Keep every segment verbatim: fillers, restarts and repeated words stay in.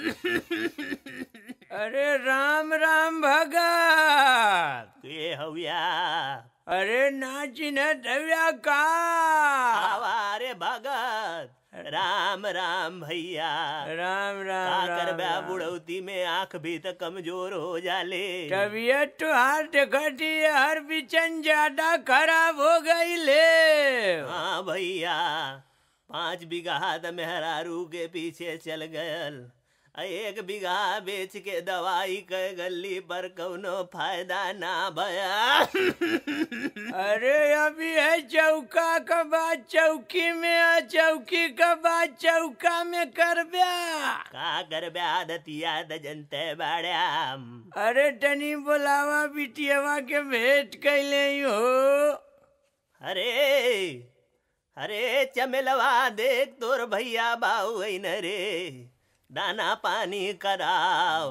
अरे राम राम भगत ये हव्या अरे ना चिन्हत हव्या का आवारे भगत राम राम भैया राम राम का राम, करबा राम। बुढ़ौती में आंख भी तो कमजोर हो जाले। तबीयत तो हार देखती हर बिचन ज्यादा खराब हो गई ले। हाँ भैया पाँच बीघा त मेहरारू के पीछे चल गयल, एक बीघा बेच के दवाई के गली पर कौनो फायदा ना भया। अरे अभी है चौका का बात चौकी में है, चौकी का बात चौका में कर ब्या का कर दतिया द जनते बाड़ा। अरे तनी बोलावा बिटियावा के भेंट कैले हो। अरे अरे चमेलवा देख तोर भैया बाऊ न रे, दाना पानी कराओ।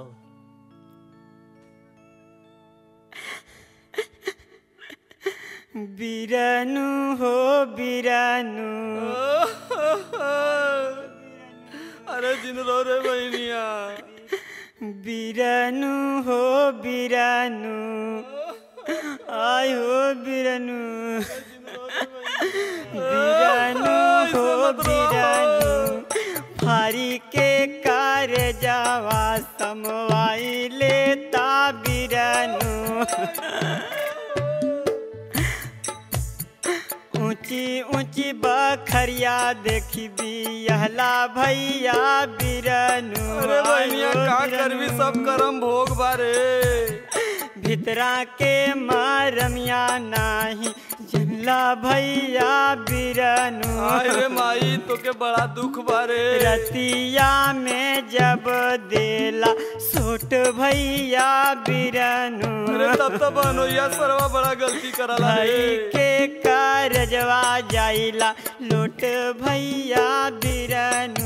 बिरनु हो बिरनु। अरे जिन रो रे बहनिया। बिरनु हो बिरनु, आय हो बिरनु। बिरनु हो बिरनु, फारी के कार जावा समवाई लेता बिरनु। ऊंची ऊंची बखरिया देखी बिहला भैया बिरनु। अरे बहनिया का करबी सब करम भोग बारे। भितरा के मारमिया नाही जमला भैया बिरनु। आय रे माई तो के बड़ा दुख बारे। रतिया में जब देला सोट भैया बिरनु। अरे तब तब बनोया सरवा बड़ा गलती कराला रे। भाई के कारजवा जाइला लोट भैया बिरनु।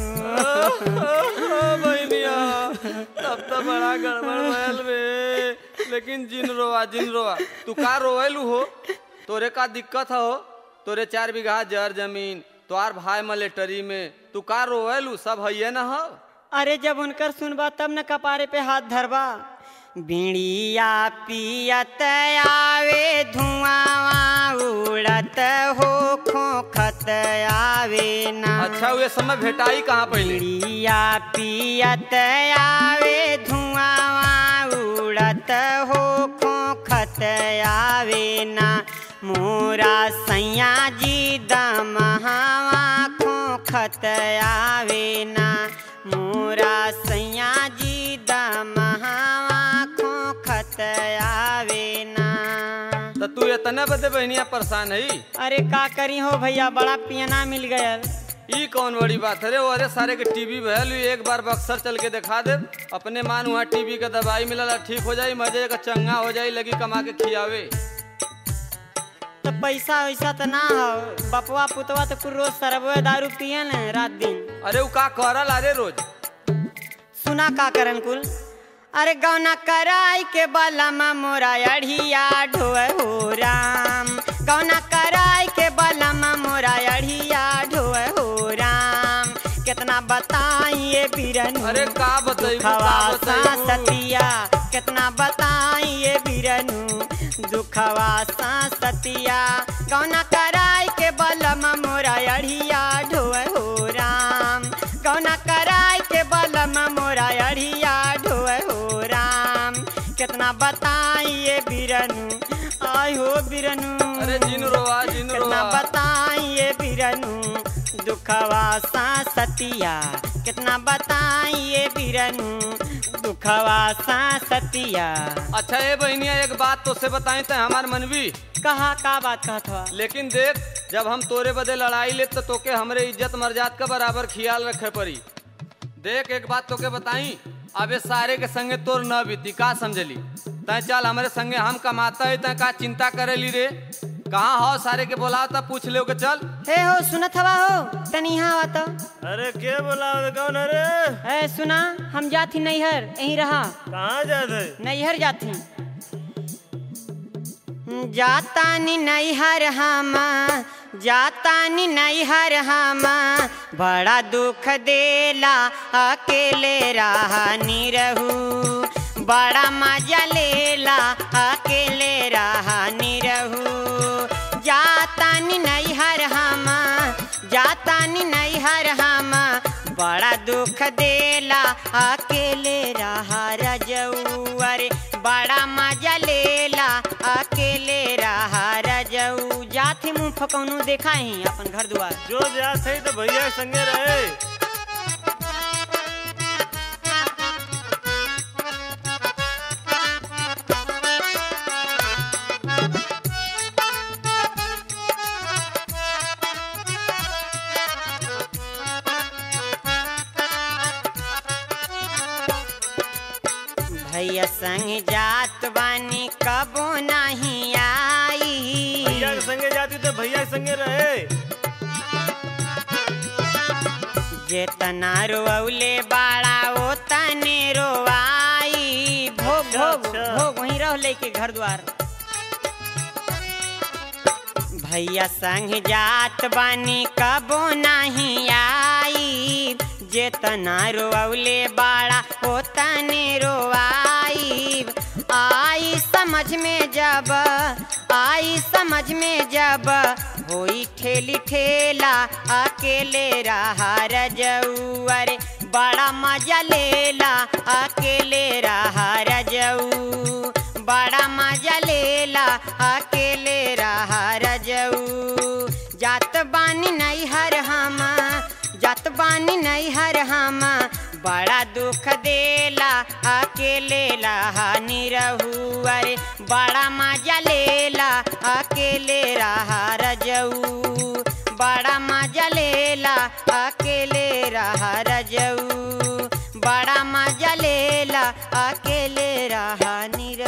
बहनिया तब तब बड़ा गड़बड़ भयल रे। लेकिन जिन रोआ जिन रोआ तू का रोएलू हो, तोरे का दिक्कत हो। तोरे चार बीघा जर जमीन, तोहार भाई मलेटरी में, तू का रोएलू सब है न हो। अरे जब उनकर सुनबा तब न कपारे पे हाथ धरबा। बीड़िया पियत आवे धुआं उड़त हो खोखत आवे ना। अच्छा हुए समय भेटाई कहाँ पहले। बीड़िया पियत आवे धुआं उड़त हो खोखत आवे ना। मोरा सैया जी दमहावा खोखत आवे ना। मोरा सैया जी दमहावा खोखत आवे ना। तो तू इतने बदे बहनिया परेशान है। अरे का करी हो भैया, बड़ा पियना मिल गया। ई कौन बड़ी बात है रे। अरे सारे के टीबी भयल, एक बार बक्सर चल के दिखा दे अपने मान वहाँ टीबी का दवाई मिलल ठीक हो जाई, मजे का चंगा हो जाई, लगी कमा के खियावे। तो पैसा वैसा तो ना हो, बपवा पुतवा तो कुल रोज सरबे दारू पियन रात दिन। अरे वो का करल अरे रोज। सुना का करन कुल। अरे गौना कराई के बलमा मोरा अढ़िया ढोए हो राम। गौना कराई के बलमा मोरा अढ़िया ढोए हो राम। कितना बताइए बिरनु। अरे का बताई दुखवा सतिया कितना बताइए बिरनु। दुखवा सतिया गौना कराई के बलमा मोरा अढ़िया ढोए हो राम। गौना कराई के बलमा मोरा अढ़िया ढोए हो राम। कितना बताइए बिरनु, आय हो बिरनु। अरे जिन रोआ जिन रोआ। कितना बताइए बिरनु। दुखवा सतिया कितना बताइए बिरनु। दुखवा सतिया। अच्छा ये बहनिया एक बात तो से बताई तो हमार मनवी। कहा का बात कहत हुआ। लेकिन देख जब हम तोरे बदे लड़ाई ले तो तोके हमरे इज्जत मर्याद का बराबर ख्याल रखे पड़ी। देख एक बात तोके बताई, अबे सारे के संगे तोर न बीती का समझली। तय चल हमारे संगे हम कमाता है, तय का चिंता करेली रे। कहाँ हो सारे के बोला था पूछ ले के चल। हे हो सुनत हवा हो तनी यहाँ आवा तो। अरे के बोला कौन रे। है सुना हम जाती नैहर यहीं रहा। कहाँ जाते। नैहर जाती जाता नी नैहर हम जातानी नैहर हम बड़ा दुख देला अकेले रहानी रहू बड़ा मजा लेला अकेले रहानी रहू जातानी नैहर हम जातानी नैहर हम बड़ा दुख देला अकेले रहा रजऊ अरे बड़ा मजा लेला अकेले रहा रजऊ जाथे मुँह फकौनू देखा ही अपन घर द्वार जो जा सही तो भैया संगे रहे। भैया संग जात बानी कबो नहीं आई भैया के संगे जाती तो भैया के संगे रहे। जेतना रोवले बाड़ा ओ तने रोवाई भोग भोग अच्छा। भोग वहीं रह लेके घर द्वार भैया संग जात बानी कबो नहीं आई जेतना रोवले बाड़ा ओ तने रोवाई आई समझ में जब आई समझ में जब होई ठेली ठेला अकेले रहा रजऊ अरे बड़ा मजा लेला अकेले रहा रजऊ बड़ा मजा लेला अकेले रहा रजऊ जात बानी नैहर हम जात बानी नैहर हम बड़ा दुख देला अकेले रहानी रहू अरे बड़ा मजा लेला अकेले रहा रजऊ बड़ा मजा लेला अकेले रहा रजऊ बड़ा मजा लेला अकेले रहानी रहू।